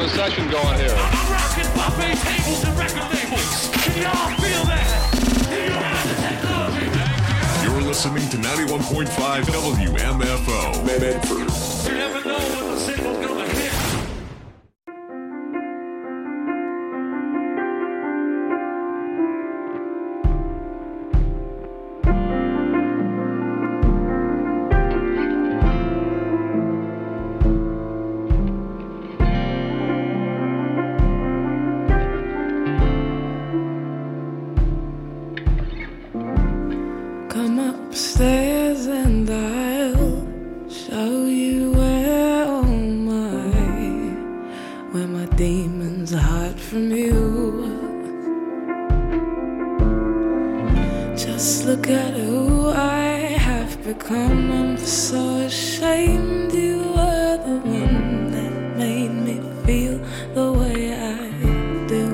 a session going here. I'm rocking buffet tables and record labels. Can y'all feel that? Do you have the technology? You're listening to 91.5 WMFO. Medford. You never know when the single's gonna hit. Come upstairs and I'll show you where my demons hide from you. Just look at who I have become. I'm so ashamed you were the one that made me feel the way I do.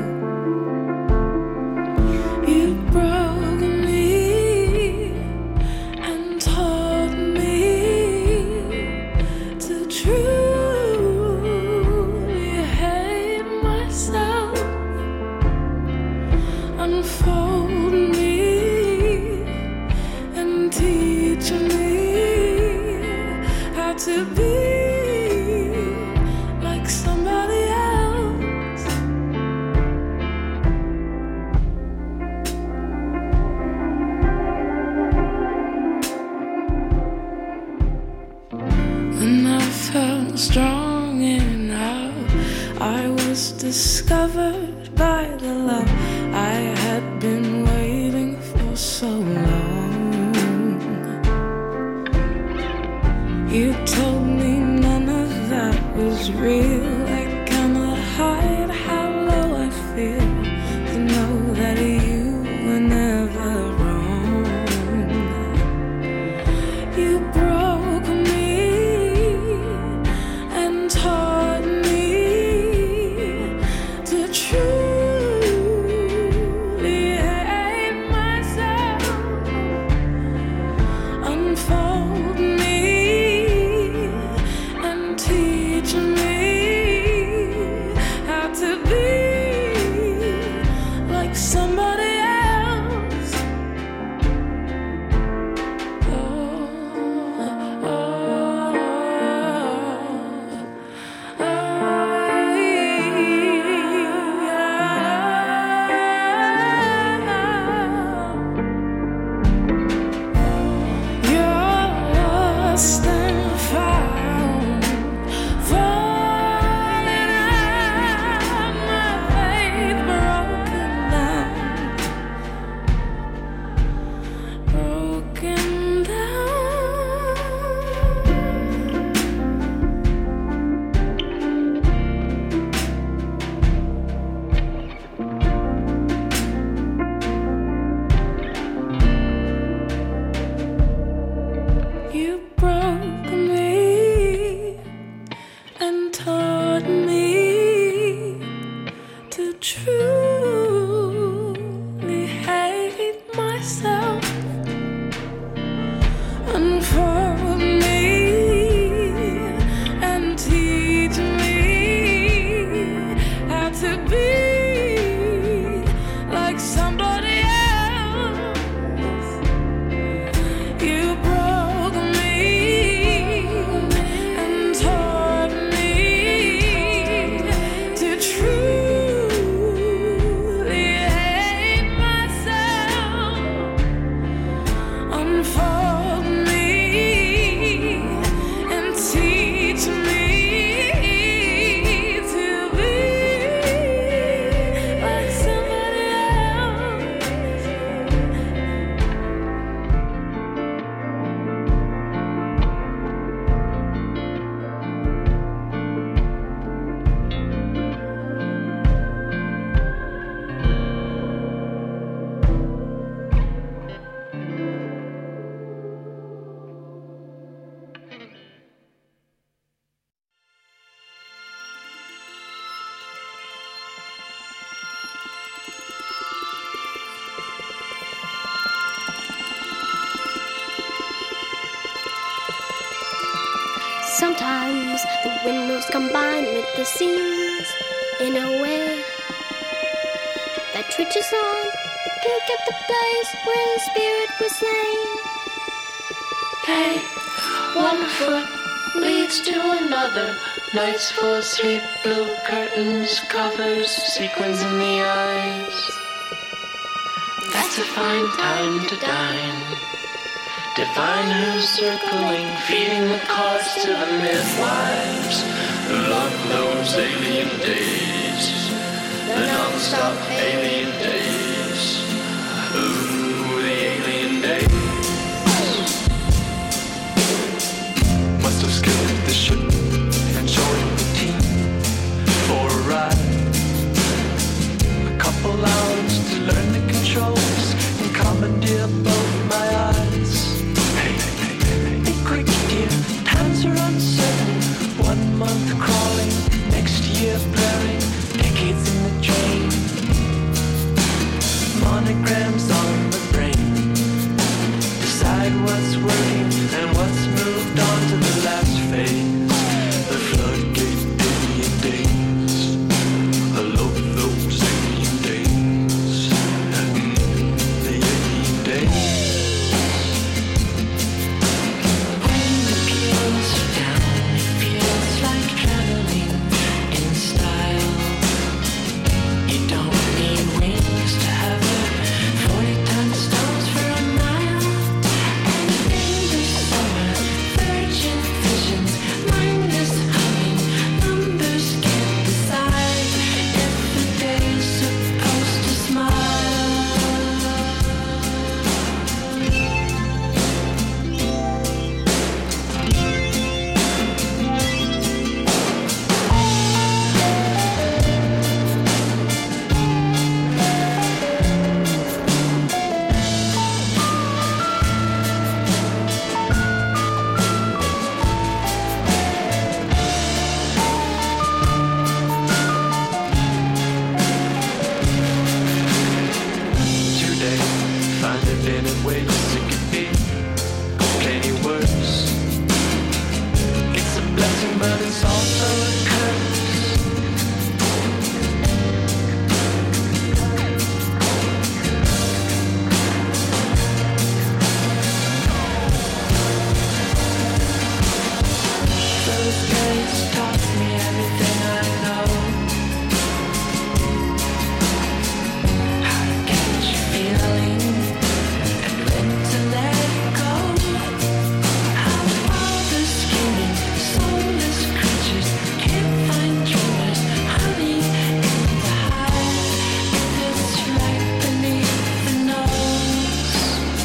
You broke me and taught me to truly hate myself. Unfold me and teach me how to be like somebody else. When I felt strong enough, I was discovered by the love I had been waiting for so long. You told me none of that was real. I cannot hide how low I feel to know that you were never wrong. You broke me and taught me to truly hate myself. Unfold me and teach me how to be like somebody else. You're lost and found, falling out, my faith broken down. You broke me and taught me to truly hate myself. Unfold me and teach me how to be like somebody else. You broke me and taught me to truly sometimes the windows combine with the scenes in a way that twitches on. Peek at the place where the spirit was slain. Hey, one foot leads to another. Nights full of sleep, blue curtains, covers, sequins in the eyes. That's a fine time to dine. Divine who's circling, feeding the cause to the midwives who love those alien days, the non-stop alien days. Ooh, the alien days. Must have skipped the ship and joined the team for a ride. A couple hours to learn the controls and commandeer both my eyes. Be quick, dear, times are uncertain. 1 month crawling, next year blurring, decades in the drain. Monograms on the brain. Decide what's working and what's moved on to the last phase. The floodgate alien days. I love those alien days. The alien days. When the peels are down, it feels like traveling in style. You don't need wings to have it. 40-ton stones for a mile. And in the summer, virgin visions, mindless humming. Numbers can't decide if the day's supposed to smile. Today, find it in a way it could be plenty worse. It's a blessing, but it's also a curse. Those days taught me everything I know. How to catch a feeling and when to let it go. How all the scheming, soulless creatures can't find dreamers, honey in the hive. If it's right beneath the nose,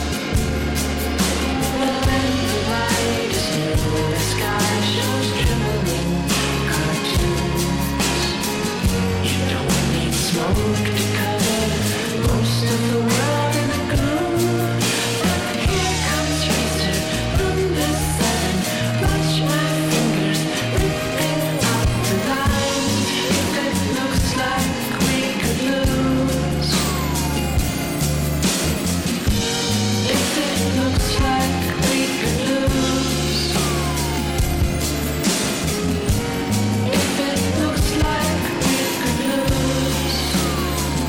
well then the light is new. The sky shows trembling cartoons. You don't need smoke to cover most of the world in the gloom. But here comes Racer, number 7. Watch my fingers ripping out the lines. If it looks like we could lose. If it looks like we could lose. If it looks like we could lose.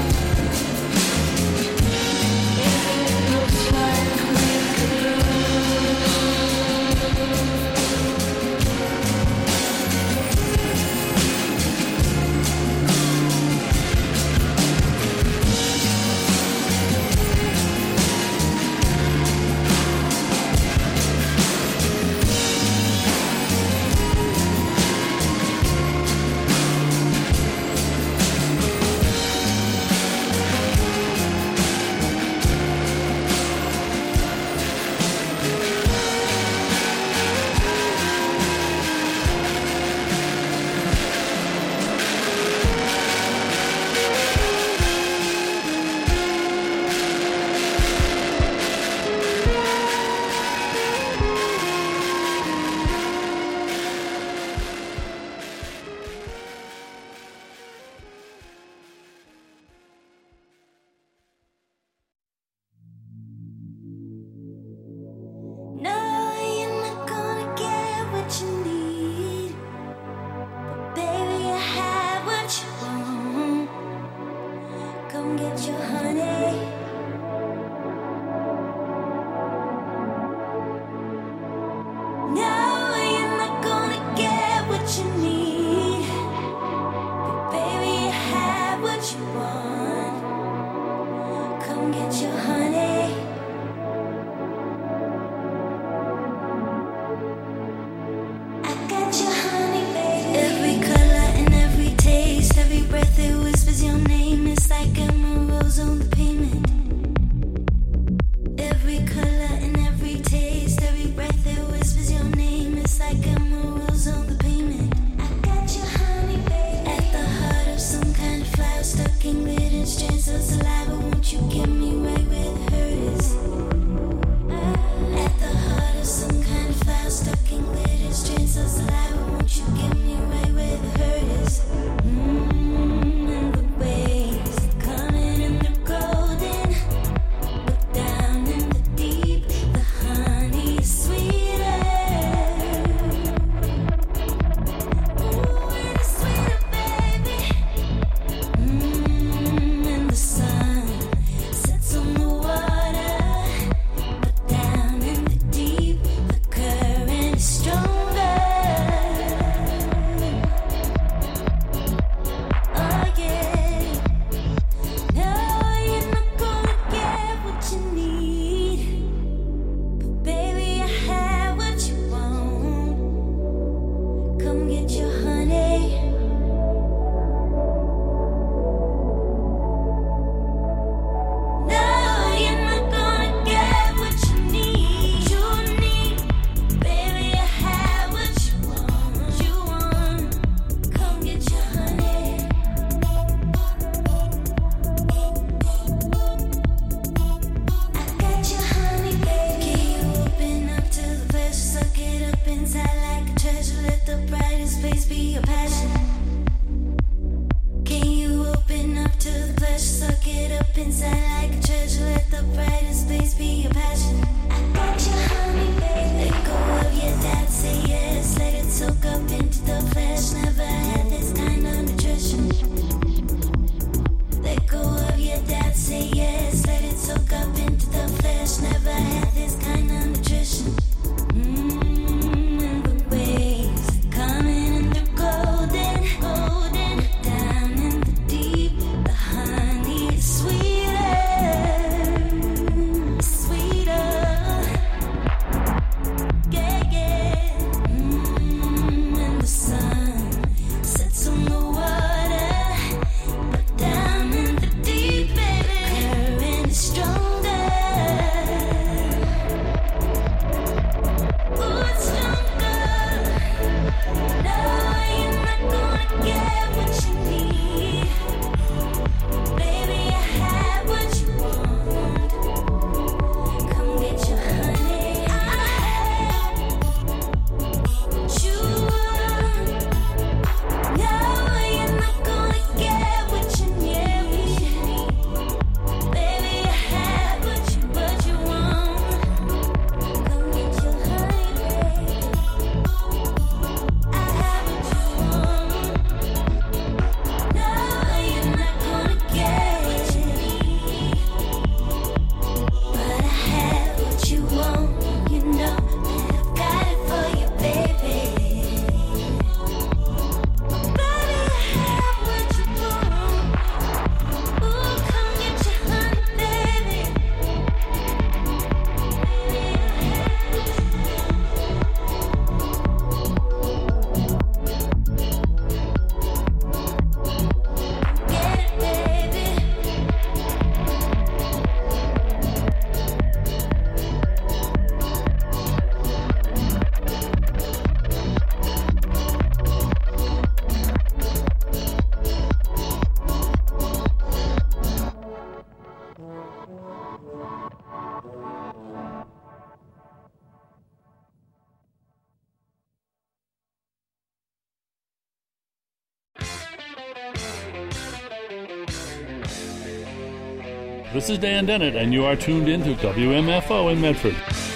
This is Dan Dennett, and you are tuned in to WMFO in Medford.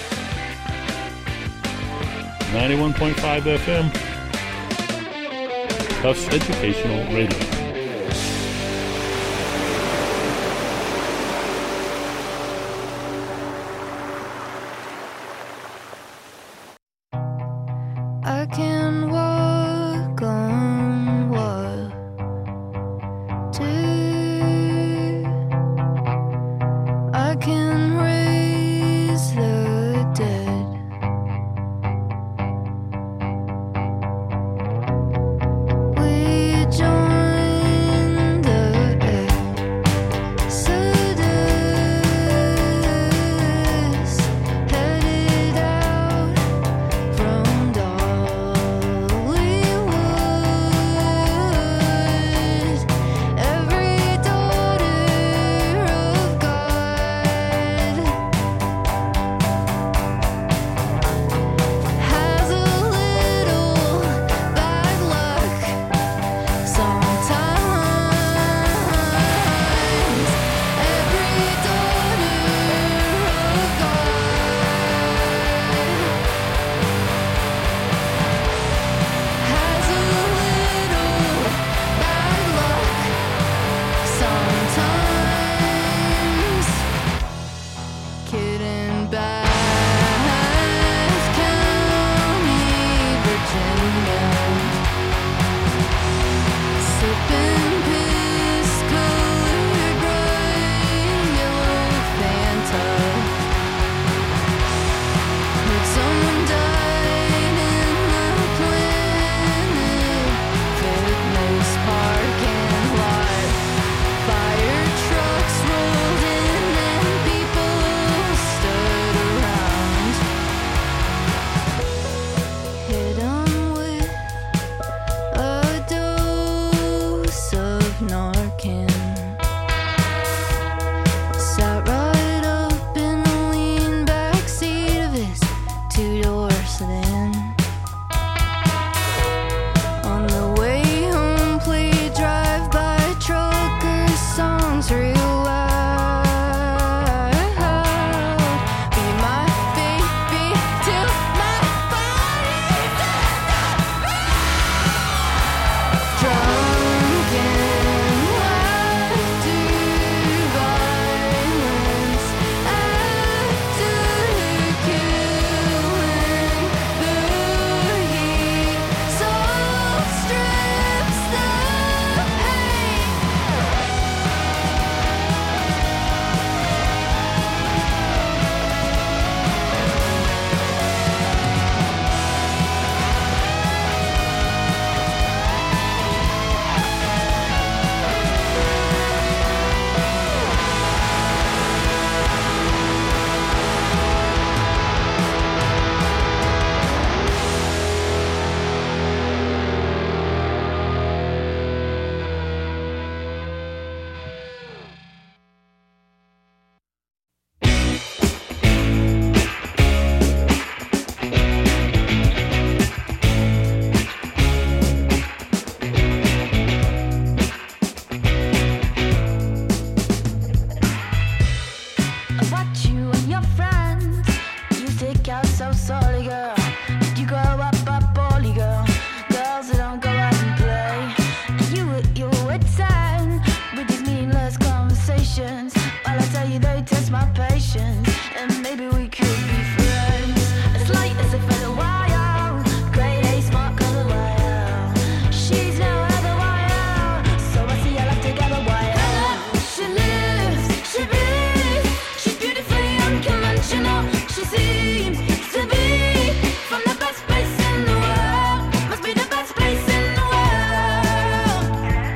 91.5 FM. Tufts Educational Radio. I can raise the dead. We join the Exodus, headed out from Dollywood. Every daughter of God has a little bad luck sometimes. Every daughter of God has a little bad luck sometimes. Kid in Bath County, Virginia, sipping piss-colored bright yellow Fanta. Heard someone died in the Planet Fitness parking lot. Fire trucks rolled in and people stood around. Hit 'em with a dose of Narcan. Sat right up in the lean back seat of his two-door sedan. On the way home, played drive-by trucker songs real loud. Be my baby till my body's drunk and after violence, after killing, the heat so strips the pain. What you and your friends, you stick out so sorry, girl. Did you grow up a poorly girl? Girls that don't go out and play. And you were 10 with these meaningless conversations. While I tell you they test my patience, and maybe we could be friends. As light as a feather wire, grade A smart color wire. She's no other wire, so I see our life together wire. She lives, she breathes, she's beautifully unconventional. She seems to be from the best place in the world. Must be the best place in the world.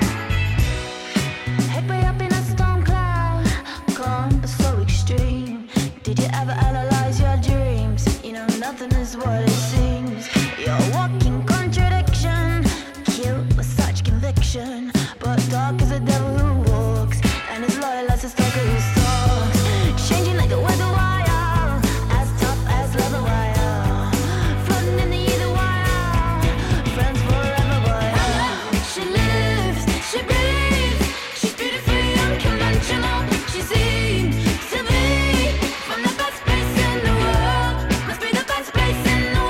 Head way up in a storm cloud, calm but so extreme. Did you ever analyze your dreams? You know nothing is what it seems. You're a walking contradiction, cute with such conviction, but dark as a devil who walks, and as loyal as a stalker who stalks. Changing like the weather wire, as tough as leather wire. Floating in the ether wire, friends forever wire. She lives, she breathes, she's beautifully unconventional. She seems to be from the best place in the world. Must be the best place in the world.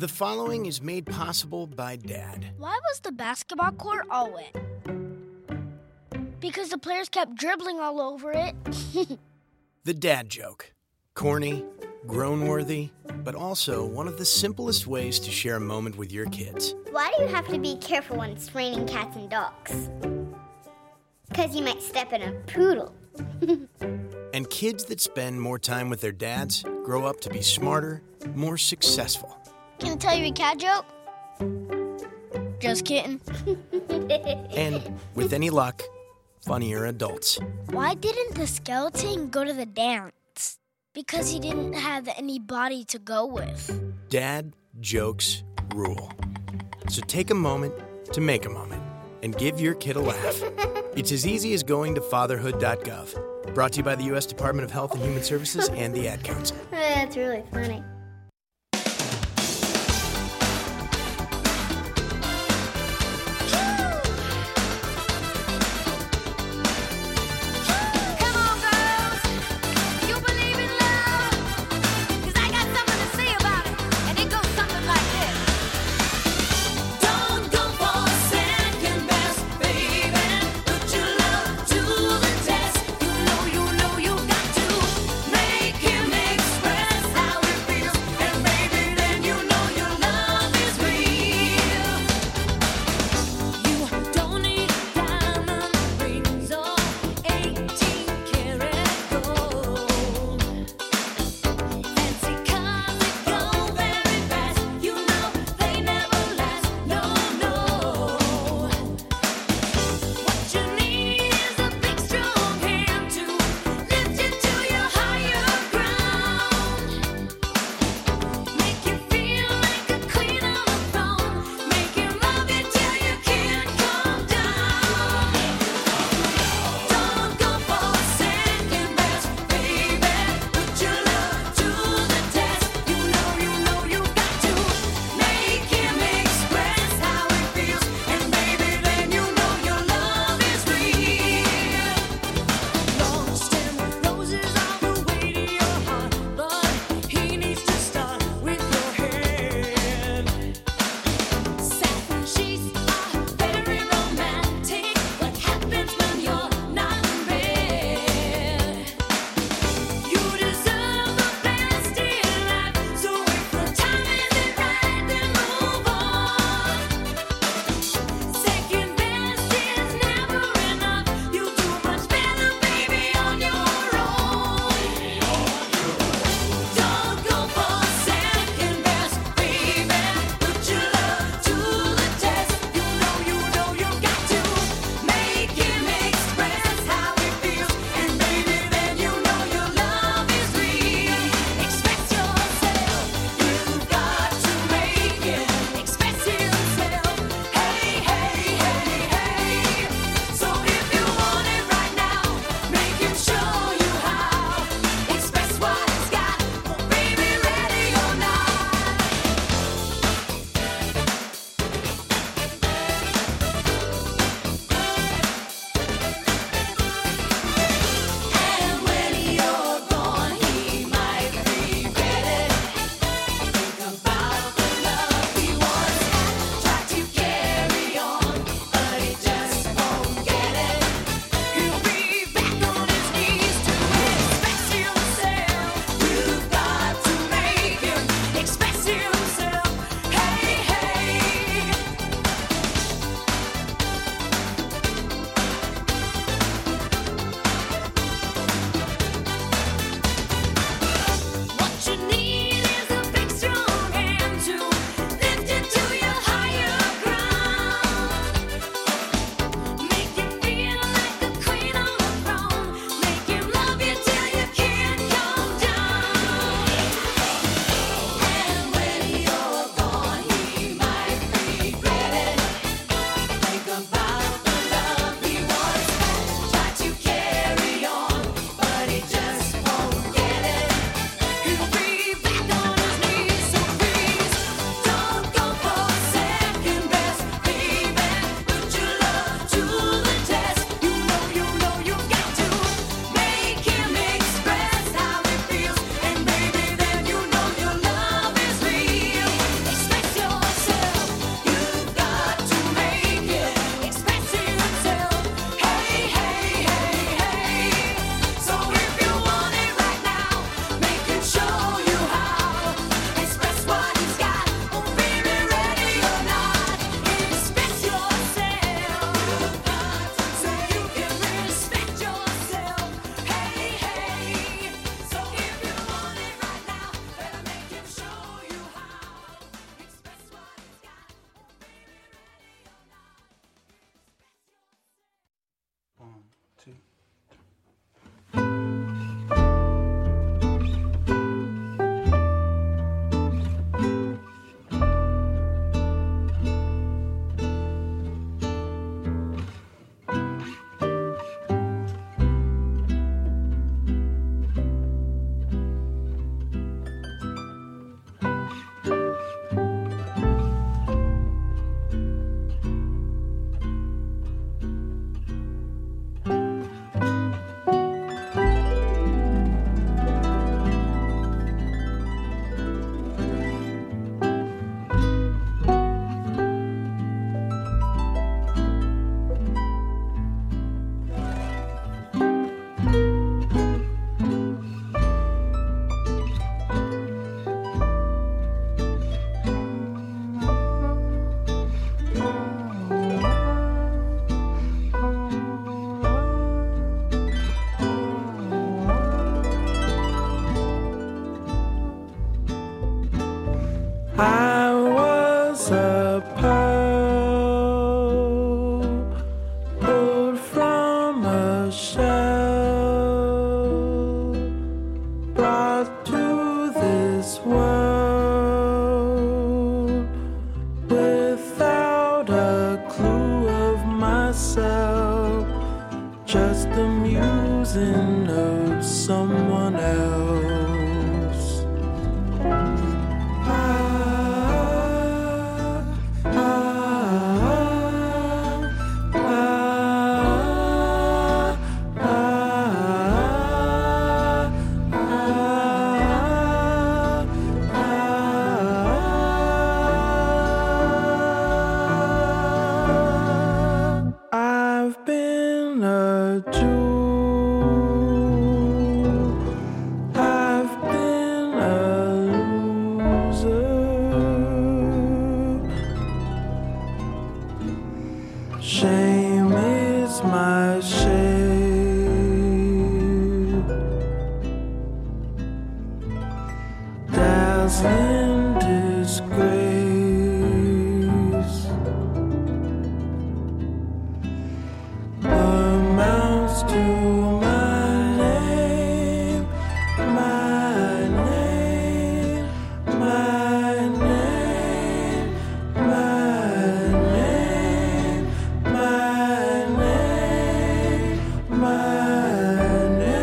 The following is made possible by Dad. Why was the basketball court all wet? Because the players kept dribbling all over it. The dad joke. Corny, grown-worthy, but also one of the simplest ways to share a moment with your kids. Why do you have to be careful when it's raining cats and dogs? Because you might step in a poodle. And kids that spend more time with their dads grow up to be smarter, more successful. Can I tell you a cat joke? Just kidding. And, with any luck, funnier adults. Why didn't the skeleton go to the dance? Because he didn't have any body to go with. Dad jokes rule. So take a moment to make a moment and give your kid a laugh. It's as easy as going to fatherhood.gov. Brought to you by the U.S. Department of Health and Human Services and the Ad Council. That's really funny. Feels brought to this world without a clue of myself, just the musing of someone else. I've been a Jew, I've been a loser. Shame is my shame, dazzling disgrace. Amounts to my name, my name, my name, my name, my name, my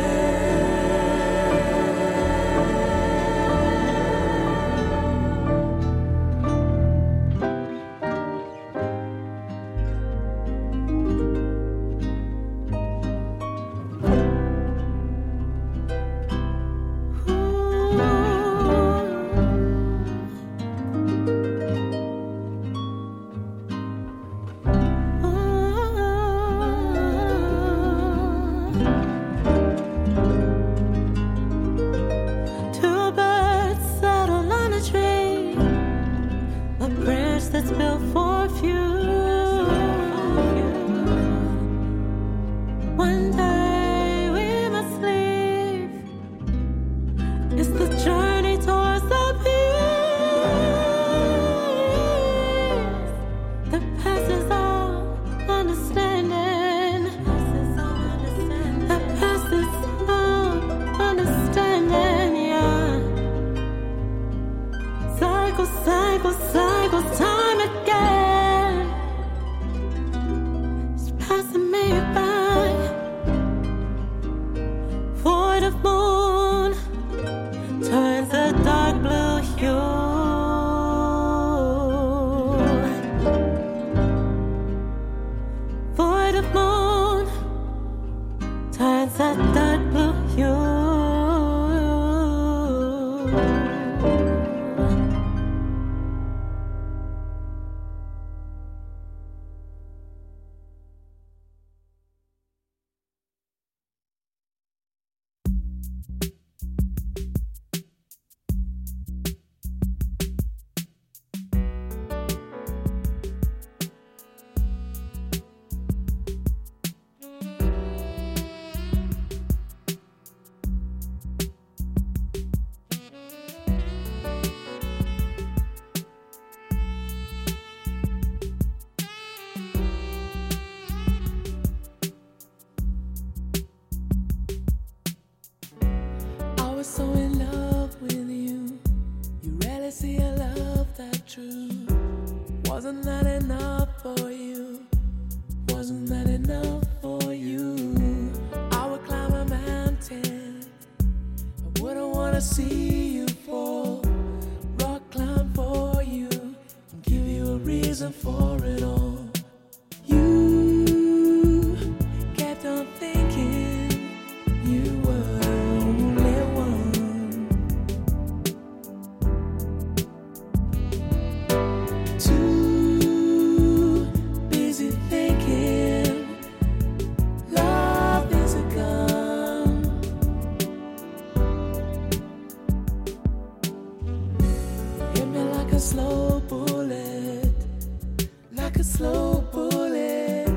Two birds settled on a tree, a branch that's built for a few. One day we must leave. It's the journey towards the peace that passes all understanding. That passes all understanding, yeah. Cycles, cycles, cycles, time again. It's passing me by. Void of moon turns a dark blue hue. Void of moon turns a dark blue hue. I was so in love with you. You rarely see a love that true. Wasn't that enough for you? Wasn't that enough for you? I would climb a mountain. I wouldn't wanna see you fall. Rock climb for you and give you a reason for it all. You kept on thinking you were the only one. Too busy thinking love is a gun. Hit me like a slow bullet, like a slow bullet.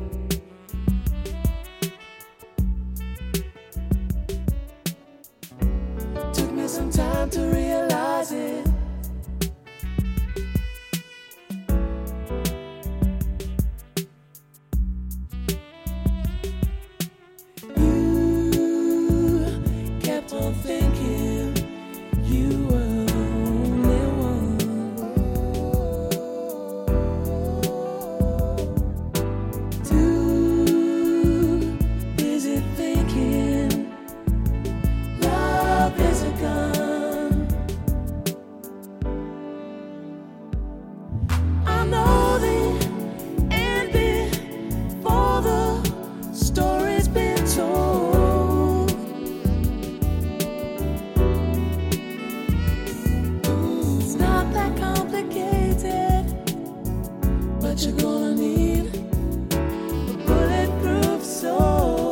Took me some time to realize it. You kept on thinking that complicated, but you're gonna need a bulletproof soul.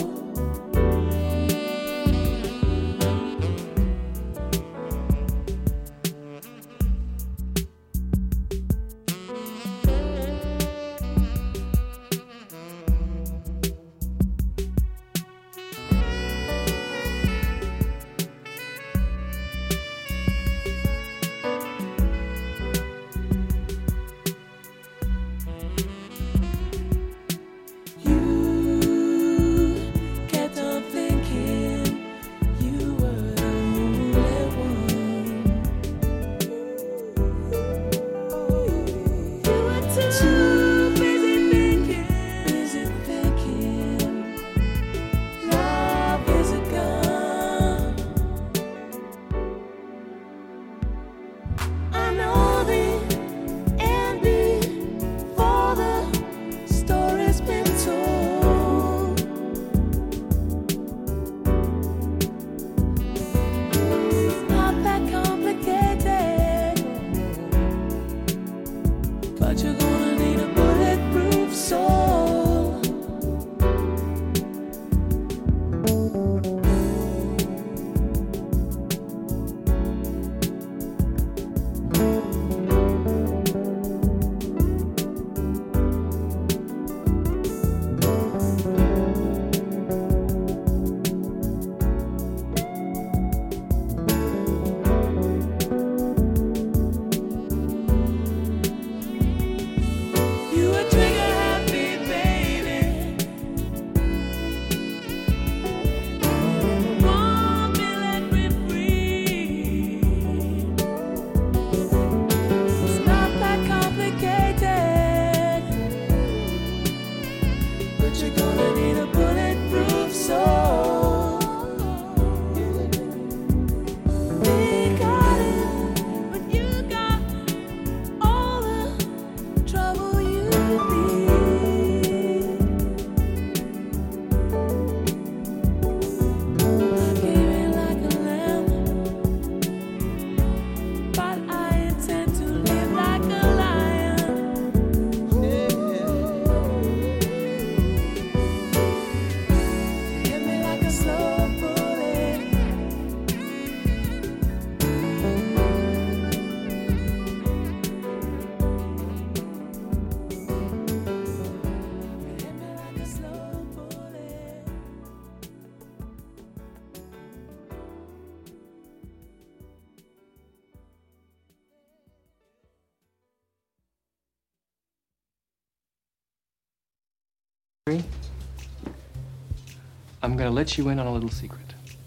I'm gonna let you in on a little secret.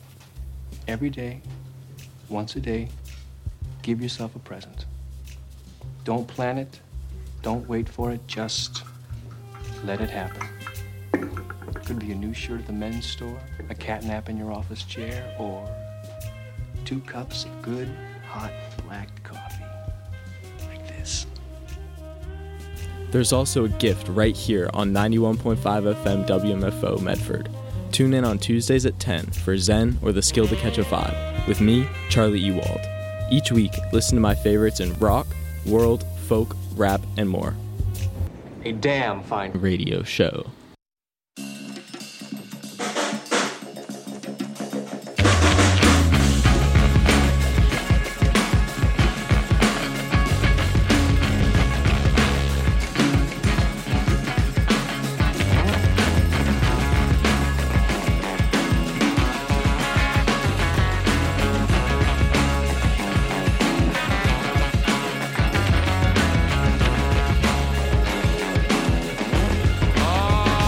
Every day, once a day, give yourself a present. Don't plan it, don't wait for it, just let it happen. Could be a new shirt at the men's store, a cat nap in your office chair, or 2 cups of good, hot, black coffee. Like this. There's also a gift right here on 91.5 FM WMFO Medford. Tune in on Tuesdays at 10 for Zen or The Skill to Catch a Vibe with me, Charlie Ewald. Each week, listen to my favorites in rock, world, folk, rap, and more. A damn fine radio show. Oh!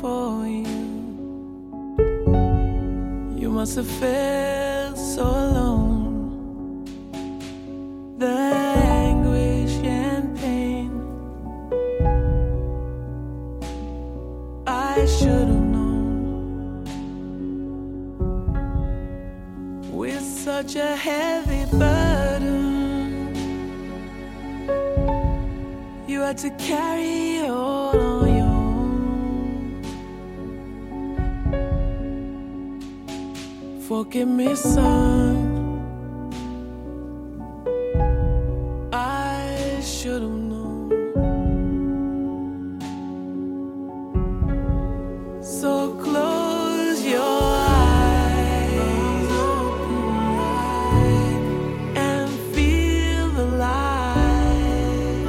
for you. You must have felt so alone. The anguish and pain. I should have known. With such a heavy burden, you had to carry all on your own. Forgive me, son. I should have known. So close your eyes and feel the light.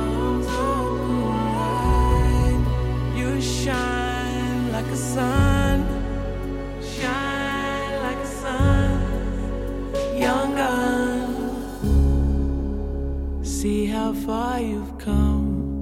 You shine like a sun, shine like a sun, young gun. See how far you've come.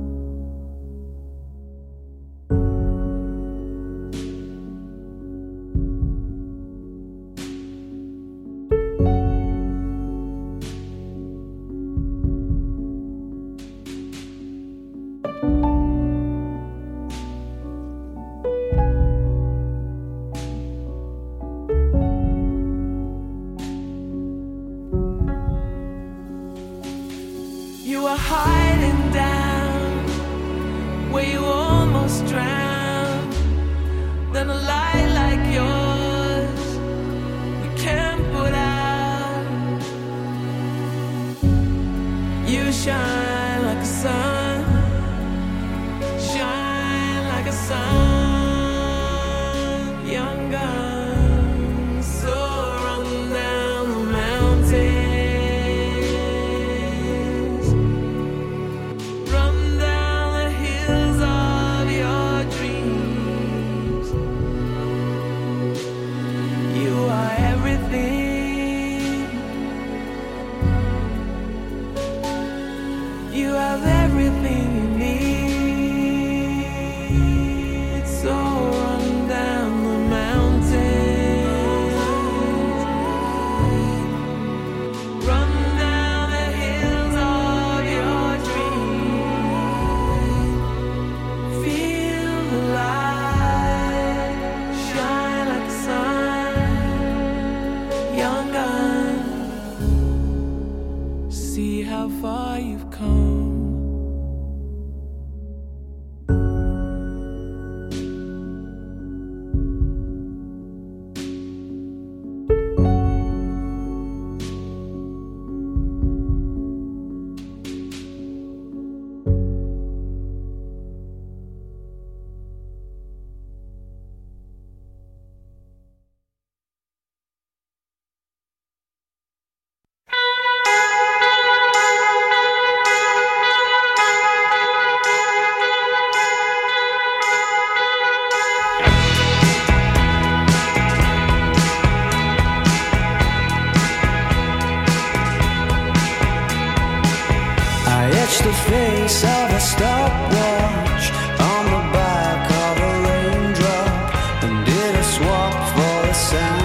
You were hiding down where you almost drowned. Then a light like yours we can't put out. You shine like a sun, shine like a sun, young gun. So run down the mountain. You have everything you need. So run down the mountains, run down the hills of your dreams. Feel the light, shine like the sun, young gun. See how far you've come. The face of a stopwatch on the back of a raindrop, and did a swap for the sound.